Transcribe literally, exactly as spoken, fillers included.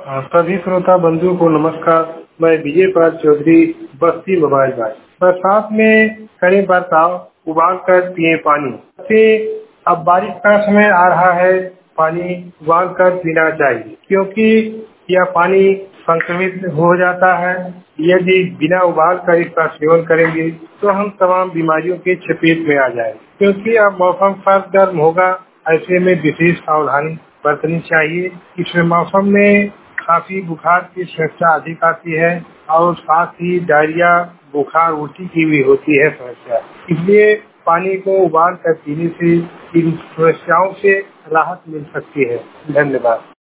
हाँ, सभी श्रोता बंधु को नमस्कार। मैं विजय पाल चौधरी, बस्ती मोबाइल बाय। बरसात में करें बर्ताव, उबाल कर पिए पानी। से अब बारिश का समय आ रहा है, पानी उबाल कर पीना चाहिए क्योंकि यह पानी संक्रमित हो जाता है। यदि बिना उबाल कर इसका सेवन करेंगे तो हम तमाम बीमारियों के चपेट में आ जाए, क्योंकि अब मौसम सर्द गर्म होगा। ऐसे में विशेष सावधानी बरतनी चाहिए। इसमें मौसम में खांसी बुखार की समस्या अधिक आती है और साथ ही डायरिया, बुखार, उल्टी की भी होती है समस्या। इसलिए पानी को उबाल कर पीने से इन समस्याओं से राहत मिल सकती है। धन्यवाद।